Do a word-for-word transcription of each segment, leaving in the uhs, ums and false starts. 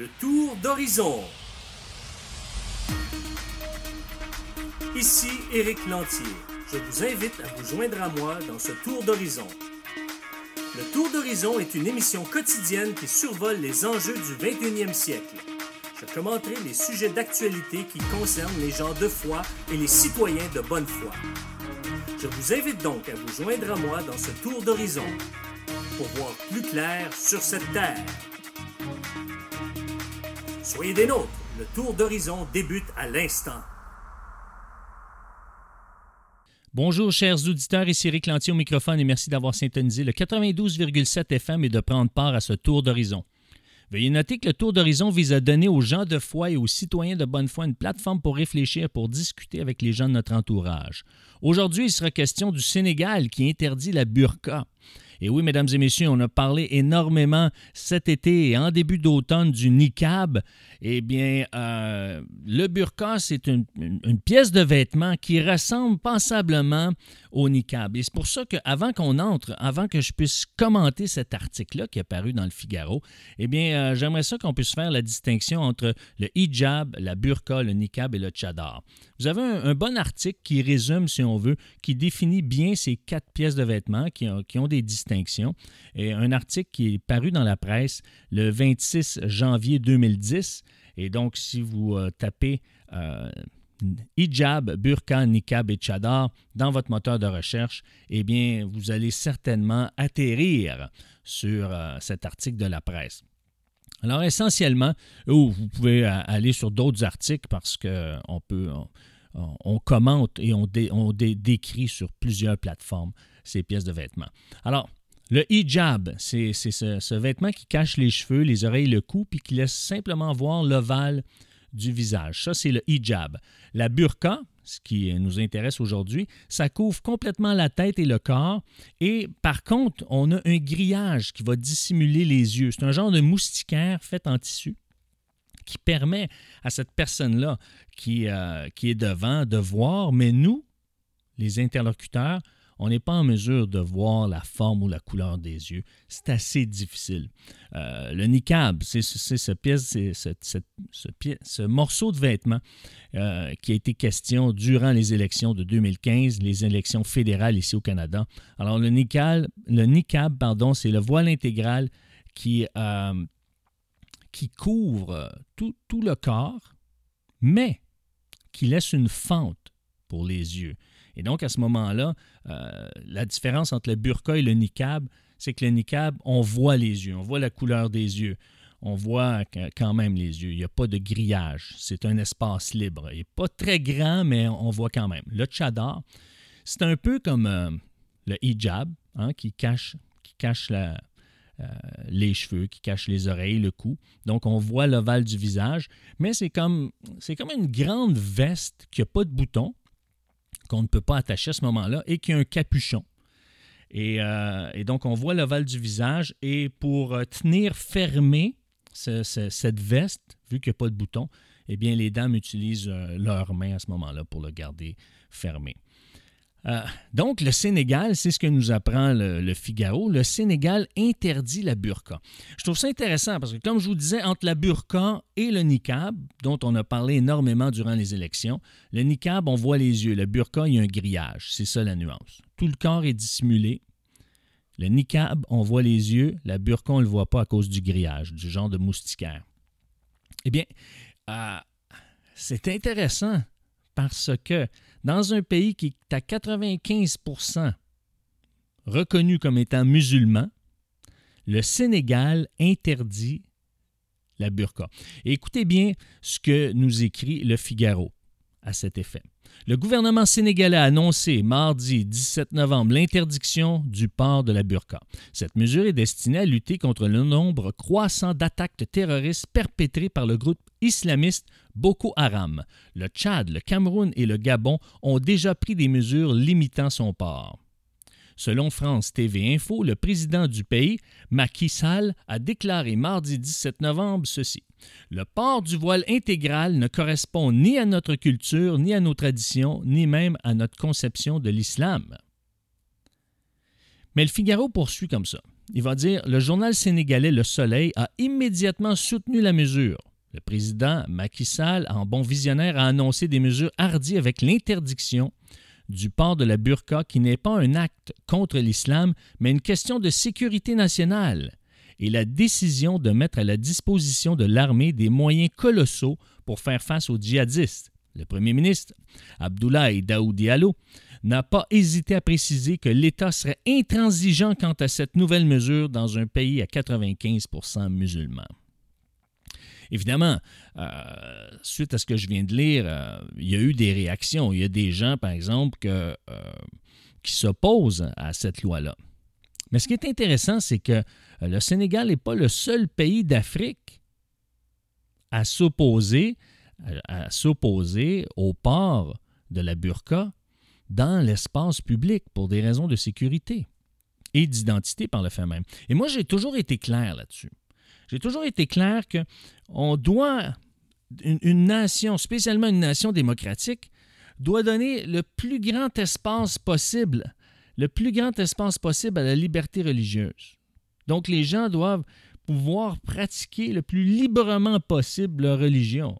Le tour d'horizon. Ici Éric Lantier. Je vous invite à vous joindre à moi dans ce tour d'horizon. Le tour d'horizon est une émission quotidienne qui survole les enjeux du vingt et unième siècle. Je commenterai les sujets d'actualité qui concernent les gens de foi et les citoyens de bonne foi. Je vous invite donc à vous joindre à moi dans ce tour d'horizon pour voir plus clair sur cette terre. Soyez des nôtres, le tour d'horizon débute à l'instant. Bonjour chers auditeurs, ici Éric Lantier au microphone et merci d'avoir syntonisé le quatre-vingt-douze virgule sept F M et de prendre part à ce tour d'horizon. Veuillez noter que le tour d'horizon vise à donner aux gens de foi et aux citoyens de bonne foi une plateforme pour réfléchir, pour discuter avec les gens de notre entourage. Aujourd'hui, il sera question du Sénégal qui interdit la burqa. Et oui, mesdames et messieurs, on a parlé énormément cet été et en début d'automne du niqab. Eh bien, euh, le burqa, c'est une, une, une pièce de vêtement qui ressemble passablement au niqab. Et c'est pour ça qu'avant qu'on entre, avant que je puisse commenter cet article-là qui est paru dans le Figaro, eh bien, euh, j'aimerais ça qu'on puisse faire la distinction entre le hijab, la burqa, le niqab et le tchadar. Vous avez un, un bon article qui résume, si on veut, qui définit bien ces quatre pièces de vêtements qui ont, qui ont des distinctions. Et un article qui est paru dans la presse le vingt-six janvier deux mille dix. Et donc, si vous euh, tapez euh, hijab, burqa, niqab et tchadar dans votre moteur de recherche, eh bien, vous allez certainement atterrir sur euh, cet article de la presse. Alors, essentiellement, ou vous pouvez aller sur d'autres articles parce qu'on peut, on, on commente et on, dé, on dé, décrit sur plusieurs plateformes ces pièces de vêtements. Alors, le hijab, c'est, c'est ce, ce vêtement qui cache les cheveux, les oreilles, le cou, puis qui laisse simplement voir l'ovale du visage. Ça, c'est le hijab. La burqa, ce qui nous intéresse aujourd'hui, ça couvre complètement la tête et le corps. Et par contre, on a un grillage qui va dissimuler les yeux. C'est un genre de moustiquaire fait en tissu qui permet à cette personne-là qui, euh, qui est devant de voir, mais nous, les interlocuteurs, on n'est pas en mesure de voir la forme ou la couleur des yeux. C'est assez difficile. Euh, le niqab, c'est, c'est, ce, pièce, c'est ce, ce, ce, ce morceau de vêtement euh, qui a été question durant les élections de deux mille quinze, les élections fédérales ici au Canada. Alors, le niqab, le niqab pardon, c'est le voile intégral qui, euh, qui couvre tout, tout le corps, mais qui laisse une fente pour les yeux. Et donc, à ce moment-là, euh, la différence entre le burqa et le niqab, c'est que le niqab, on voit les yeux, on voit la couleur des yeux, on voit quand même les yeux. Il n'y a pas de grillage, c'est un espace libre. Il n'est pas très grand, mais on voit quand même. Le tchadar, c'est un peu comme euh, le hijab, hein, qui cache, qui cache la, euh, les cheveux, qui cache les oreilles, le cou. Donc, on voit l'ovale du visage, mais c'est comme, c'est comme une grande veste qui n'a pas de boutons, qu'on ne peut pas attacher à ce moment-là, et qui a un capuchon. Et, euh, et donc, on voit l'ovale du visage, et pour euh, tenir fermé ce, ce, cette veste, vu qu'il n'y a pas de bouton, eh bien, les dames utilisent euh, leurs mains à ce moment-là pour le garder fermé. Euh, donc, le Sénégal, c'est ce que nous apprend le, le Figaro. Le Sénégal interdit la burqa. Je trouve ça intéressant parce que, comme je vous disais, entre la burqa et le niqab, dont on a parlé énormément durant les élections, le niqab, on voit les yeux. Le burqa, il y a un grillage. C'est ça la nuance. Tout le corps est dissimulé. Le niqab, on voit les yeux. La burqa, on ne le voit pas à cause du grillage, du genre de moustiquaire. Eh bien, euh, c'est intéressant parce que dans un pays qui est à quatre-vingt-quinze pour cent reconnu comme étant musulman, le Sénégal interdit la burqa. Et écoutez bien ce que nous écrit le Figaro à cet effet. Le gouvernement sénégalais a annoncé mardi dix-sept novembre l'interdiction du port de la burqa. Cette mesure est destinée à lutter contre le nombre croissant d'attaques terroristes perpétrées par le groupe islamiste Boko Haram. Le Tchad, le Cameroun et le Gabon ont déjà pris des mesures limitant son port. Selon France T V Info, le président du pays, Macky Sall, a déclaré mardi dix-sept novembre ceci. Le port du voile intégral ne correspond ni à notre culture, ni à nos traditions, ni même à notre conception de l'islam. Mais le Figaro poursuit comme ça. il va dire « Le journal sénégalais Le Soleil a immédiatement soutenu la mesure. Le président Macky Sall, en bon visionnaire, a annoncé des mesures hardies avec l'interdiction du port de la burqa qui n'est pas un acte contre l'islam, mais une question de sécurité nationale, et la décision de mettre à la disposition de l'armée des moyens colossaux pour faire face aux djihadistes. Le premier ministre, Abdoulaye Daoud Diallo, n'a pas hésité à préciser que l'État serait intransigeant quant à cette nouvelle mesure dans un pays à quatre-vingt-quinze pour cent musulmans. » Évidemment, euh, suite à ce que je viens de lire, euh, il y a eu des réactions. Il y a des gens, par exemple, que, euh, qui s'opposent à cette loi-là. Mais ce qui est intéressant, c'est que le Sénégal n'est pas le seul pays d'Afrique à s'opposer, à, à s'opposer au port de la burqa dans l'espace public pour des raisons de sécurité et d'identité par le fait même. Et moi, j'ai toujours été clair là-dessus. J'ai toujours été clair qu'on doit, une, une nation, spécialement une nation démocratique, doit donner le plus grand espace possible, le plus grand espace possible à la liberté religieuse. Donc, les gens doivent pouvoir pratiquer le plus librement possible leur religion.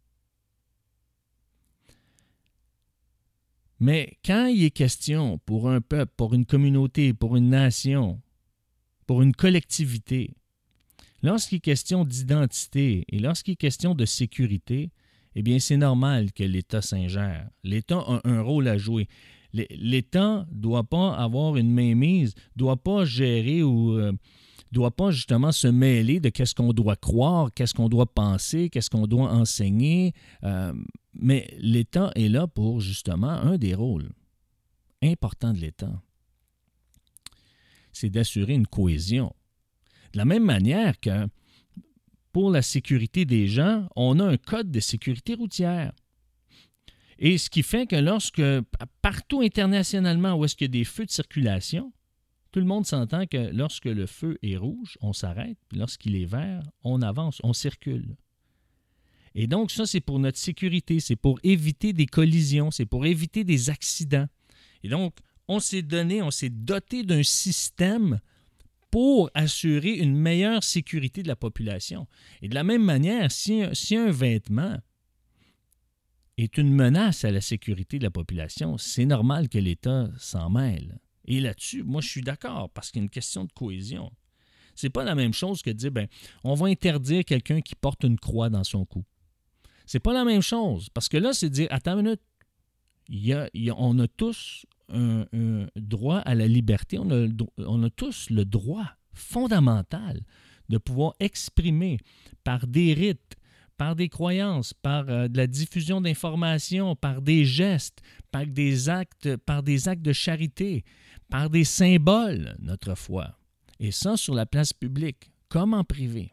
Mais quand il est question pour un peuple, pour une communauté, pour une nation, pour une collectivité, lorsqu'il est question d'identité et lorsqu'il est question de sécurité, eh bien, c'est normal que l'État s'ingère. L'État a un rôle à jouer. L'État ne doit pas avoir une mainmise, ne doit pas gérer ou ne euh, doit pas justement se mêler de qu'est-ce qu'on doit croire, qu'est-ce qu'on doit penser, qu'est-ce qu'on doit enseigner. Euh, mais l'État est là pour justement un des rôles importants de l'État. C'est d'assurer une cohésion. De la même manière que pour la sécurité des gens, on a un code de sécurité routière. Et ce qui fait que lorsque, partout internationalement où est-ce qu'il y a des feux de circulation, tout le monde s'entend que lorsque le feu est rouge, on s'arrête, puis lorsqu'il est vert, on avance, on circule. Et donc ça, c'est pour notre sécurité, c'est pour éviter des collisions, c'est pour éviter des accidents. Et donc, on s'est donné, on s'est doté d'un système pour assurer une meilleure sécurité de la population. Et de la même manière, si, si un vêtement est une menace à la sécurité de la population, c'est normal que l'État s'en mêle. Et là-dessus, moi, je suis d'accord, parce qu'il y a une question de cohésion. C'est pas la même chose que de dire, ben, on va interdire quelqu'un qui porte une croix dans son cou. C'est pas la même chose, parce que là, c'est de dire, attends une minute, il y a, il y a, on a tous un, un droit à la liberté, on a, on a tous le droit fondamental de pouvoir exprimer par des rites, par des croyances, par euh, de la diffusion d'informations, par des gestes, par des actes, par des actes de charité, par des symboles, notre foi. Et ça sur la place publique, comme en privé.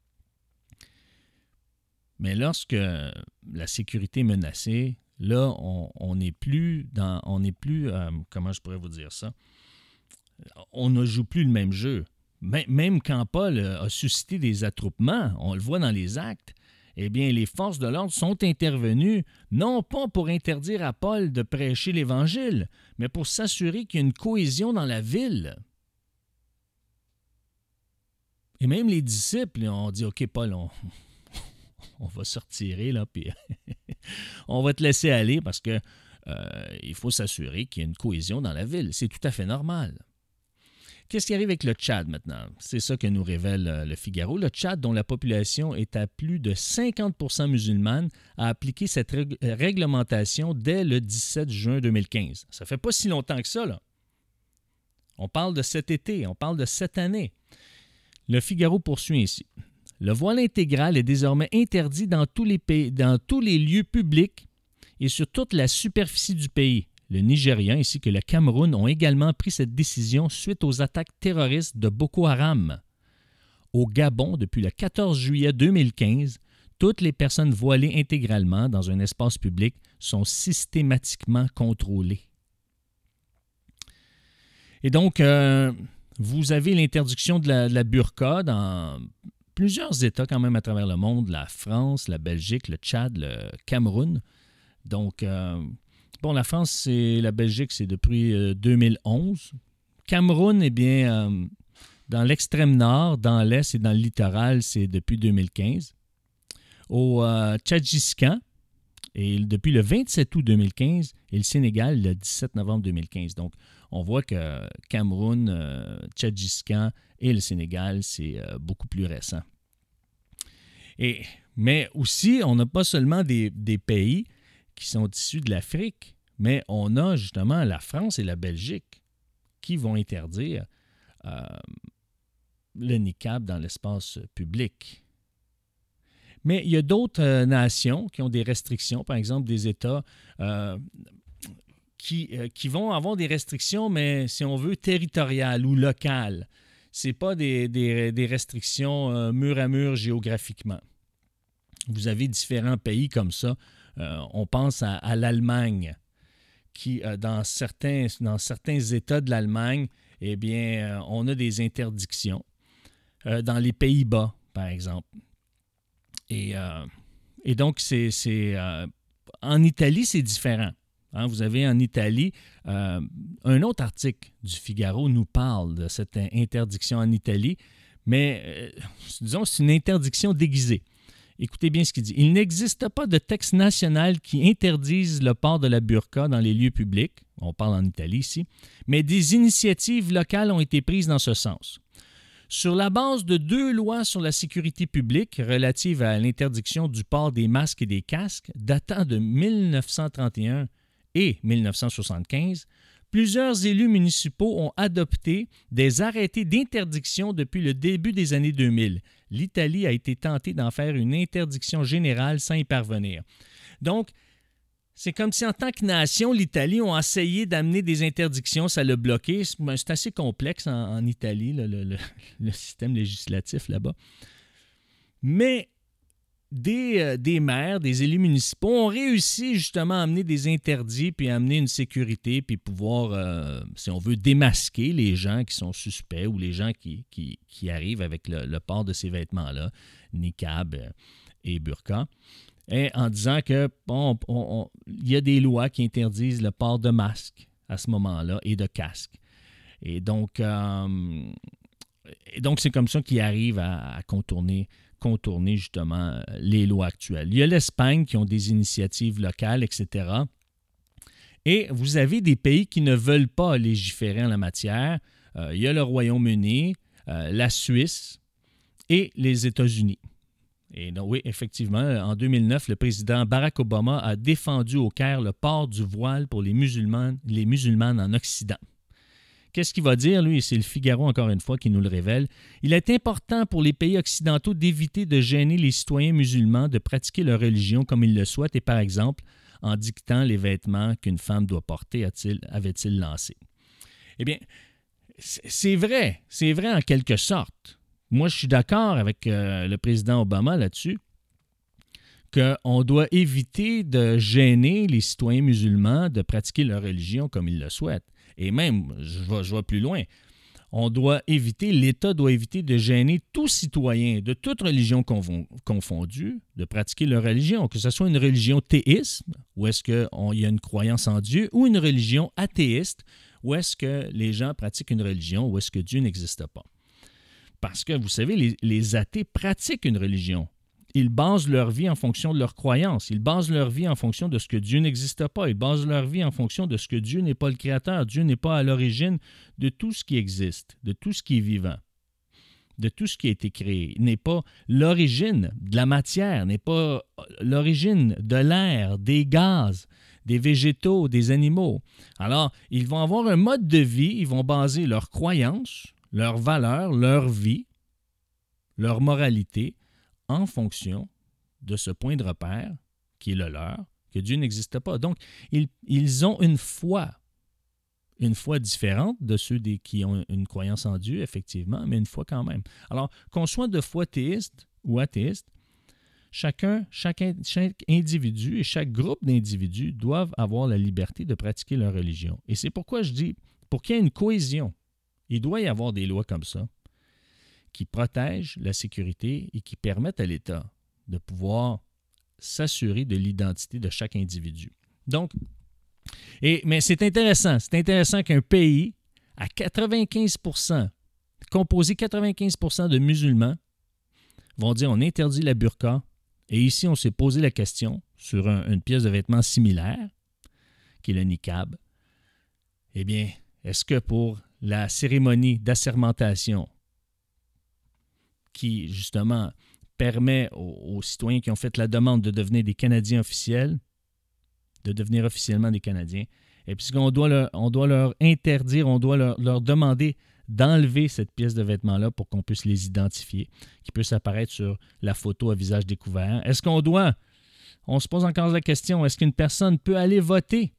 Mais lorsque la sécurité est menacée, là, on n'est plus dans, on n'est plus, euh, comment je pourrais vous dire ça, on ne joue plus le même jeu. Même quand Paul a suscité des attroupements, on le voit dans les actes, eh bien, les forces de l'ordre sont intervenues, non pas pour interdire à Paul de prêcher l'Évangile, mais pour s'assurer qu'il y a une cohésion dans la ville. Et même les disciples ont dit, « OK, Paul, on, on va se retirer, là, puis on va te laisser aller parce que euh, il faut s'assurer qu'il y a une cohésion dans la ville. » C'est tout à fait normal. Qu'est-ce qui arrive avec le Tchad maintenant? C'est ça que nous révèle le Figaro. Le Tchad, dont la population est à plus de cinquante pour cent musulmane, a appliqué cette rég- réglementation dès le dix-sept juin deux mille quinze. Ça fait pas si longtemps que ça, là. On parle de cet été, on parle de cette année. Le Figaro poursuit ainsi. Le voile intégral est désormais interdit dans tous les pays, dans tous les lieux publics et sur toute la superficie du pays. Le Nigeria ainsi que le Cameroun ont également pris cette décision suite aux attaques terroristes de Boko Haram. Au Gabon, depuis le quatorze juillet deux mille quinze, toutes les personnes voilées intégralement dans un espace public sont systématiquement contrôlées. Et donc, euh, vous avez l'interdiction de la, de la burqa dans plusieurs États quand même à travers le monde, la France, la Belgique, le Tchad, le Cameroun. Donc, euh, bon, la France, c'est la Belgique, c'est depuis euh, deux mille onze. Cameroun, eh bien, euh, Dans l'extrême nord, dans l'est et dans le littoral, c'est depuis deux mille quinze. Au euh, Tadjikistan, et depuis le vingt-sept août deux mille quinze, et le Sénégal le dix-sept novembre deux mille quinze. Donc, on voit que Cameroun, euh, Tadjikistan et le Sénégal, c'est euh, beaucoup plus récent. Et, mais aussi, on n'a pas seulement des, des pays qui sont issus de l'Afrique, mais on a justement la France et la Belgique qui vont interdire euh, le niqab dans l'espace public. Mais il y a d'autres euh, nations qui ont des restrictions, par exemple des États euh, qui, euh, qui vont avoir des restrictions, mais si on veut, territoriales ou locales. Ce n'est pas des, des, des restrictions euh, mur à mur géographiquement. Vous avez différents pays comme ça. Euh, on pense à, à l'Allemagne, qui, euh, dans, certains, dans certains États de l'Allemagne, eh bien, euh, on a des interdictions. Euh, dans les Pays-Bas, par exemple. Et, euh, et donc, c'est, c'est, euh, en Italie, c'est différent. Hein, vous avez en Italie, euh, un autre article du Figaro nous parle de cette interdiction en Italie, mais euh, disons, c'est une interdiction déguisée. Écoutez bien ce qu'il dit. « Il n'existe pas de texte national qui interdise le port de la burqa dans les lieux publics. » On parle en Italie ici. « Mais des initiatives locales ont été prises dans ce sens. Sur la base de deux lois sur la sécurité publique relatives à l'interdiction du port des masques et des casques datant de mille neuf cent trente et un et mille neuf cent soixante-quinze, plusieurs élus municipaux ont adopté des arrêtés d'interdiction depuis le début des années deux mille. L'Italie a été tentée d'en faire une interdiction générale sans y parvenir. » Donc, c'est comme si en tant que nation, l'Italie a essayé d'amener des interdictions, ça l'a bloqué. C'est assez complexe en, en Italie, le, le, le, le système législatif là-bas. Mais des, euh, des maires, des élus municipaux ont réussi justement à amener des interdits, puis à amener une sécurité, puis pouvoir, euh, si on veut, démasquer les gens qui sont suspects ou les gens qui, qui, qui arrivent avec le, le port de ces vêtements-là, niqab et burqa. Et en disant que bon, on, on, il y a des lois qui interdisent le port de masque à ce moment-là et de casque. Et donc, euh, et donc c'est comme ça qu'ils arrivent à, à contourner, contourner justement les lois actuelles. Il y a l'Espagne qui ont des initiatives locales, et cetera. Et vous avez des pays qui ne veulent pas légiférer en la matière. Euh, il y a le Royaume-Uni, euh, la Suisse et les États-Unis. Et donc, oui, effectivement, en deux mille neuf, le président Barack Obama a défendu au Caire le port du voile pour les musulmans, les musulmanes en Occident. Qu'est-ce qu'il va dire, lui? C'est le Figaro, encore une fois, qui nous le révèle. Il est important pour les pays occidentaux d'éviter de gêner les citoyens musulmans de pratiquer leur religion comme ils le souhaitent et, par exemple, en dictant les vêtements qu'une femme doit porter, a-t-il, avait-il lancé. Eh bien, c'est vrai, c'est vrai en quelque sorte. Moi, je suis d'accord avec euh, le président Obama là-dessus, qu'on doit éviter de gêner les citoyens musulmans de pratiquer leur religion comme ils le souhaitent. Et même, je vais, je vais plus loin, on doit éviter, l'État doit éviter de gêner tout citoyen de toute religion confondue de pratiquer leur religion, que ce soit une religion théiste, où est-ce qu'il y a une croyance en Dieu, ou une religion athéiste, où est-ce que les gens pratiquent une religion, où est-ce que Dieu n'existe pas. Parce que, vous savez, les, les athées pratiquent une religion. Ils basent leur vie en fonction de leurs croyances. Ils basent leur vie en fonction de ce que Dieu n'existe pas. Ils basent leur vie en fonction de ce que Dieu n'est pas le créateur. Dieu n'est pas à l'origine de tout ce qui existe, de tout ce qui est vivant, de tout ce qui a été créé. Il n'est pas l'origine de la matière, n'est pas l'origine de l'air, des gaz, des végétaux, des animaux. Alors, ils vont avoir un mode de vie, ils vont baser leurs croyances, leurs valeurs, leur vie, leur moralité en fonction de ce point de repère qui est le leur, que Dieu n'existe pas. Donc, ils, ils ont une foi, une foi différente de ceux des, qui ont une croyance en Dieu, effectivement, mais une foi quand même. Alors, qu'on soit de foi théiste ou athéiste, chacun, chaque, chaque individu et chaque groupe d'individus doivent avoir la liberté de pratiquer leur religion. Et c'est pourquoi je dis, pour qu'il y ait une cohésion, il doit y avoir des lois comme ça qui protègent la sécurité et qui permettent à l'État de pouvoir s'assurer de l'identité de chaque individu. Donc, et, mais c'est intéressant, c'est intéressant qu'un pays à quatre-vingt-quinze pour cent, composé quatre-vingt-quinze pour cent de musulmans, vont dire on interdit la burqa. Et ici, on s'est posé la question sur un, une pièce de vêtement similaire, qui est le niqab. Eh bien, est-ce que pour la cérémonie d'assermentation qui, justement, permet aux, aux citoyens qui ont fait la demande de devenir des Canadiens officiels, de devenir officiellement des Canadiens, et puis on doit leur, on doit leur interdire, on doit leur, leur demander d'enlever cette pièce de vêtement-là pour qu'on puisse les identifier, qui puisse apparaître sur la photo à visage découvert. Est-ce qu'on doit, on se pose encore la question, est-ce qu'une personne peut aller voter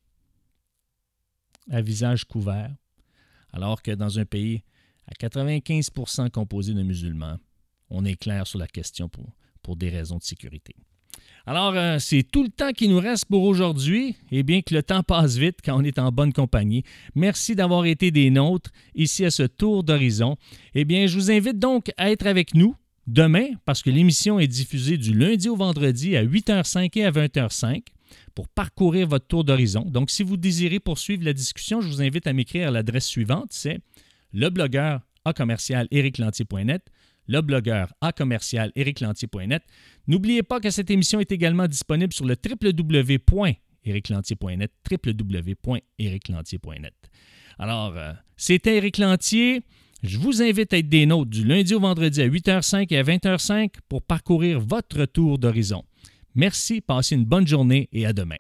à visage couvert, alors que dans un pays à quatre-vingt-quinze pour cent composé de musulmans, on est clair sur la question pour, pour des raisons de sécurité. Alors, euh, c'est tout le temps qui nous reste pour aujourd'hui. Et bien que le temps passe vite quand on est en bonne compagnie. Merci d'avoir été des nôtres ici à ce tour d'horizon. Eh bien, je vous invite donc à être avec nous demain, parce que l'émission est diffusée du lundi au vendredi à huit heures cinq et à vingt heures cinq pour parcourir votre tour d'horizon. Donc, si vous désirez poursuivre la discussion, je vous invite à m'écrire à l'adresse suivante, c'est leblogueur à commercial éric lantier point net. Le blogueur à commercial éric lantier point net. N'oubliez pas que cette émission est également disponible sur le w w w point éric lantier point net, w w w point éric lantier point net. Alors, euh, c'était Éric Lantier. Je vous invite à être des nôtres du lundi au vendredi à huit heures cinq et à vingt heures cinq pour parcourir votre tour d'horizon. Merci, passez une bonne journée et à demain.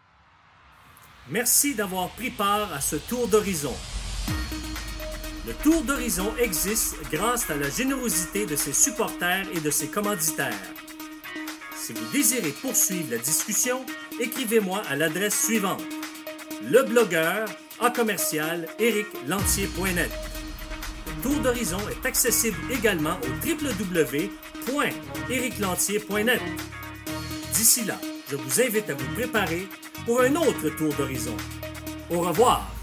Merci d'avoir pris part à ce tour d'horizon. Le Tour d'horizon existe grâce à la générosité de ses supporters et de ses commanditaires. Si vous désirez poursuivre la discussion, écrivez-moi à l'adresse suivante: leblogueur à commercial éric lantier point net. Le Tour d'horizon est accessible également au w w w point éric lantier point net. D'ici là, je vous invite à vous préparer pour un autre Tour d'horizon. Au revoir!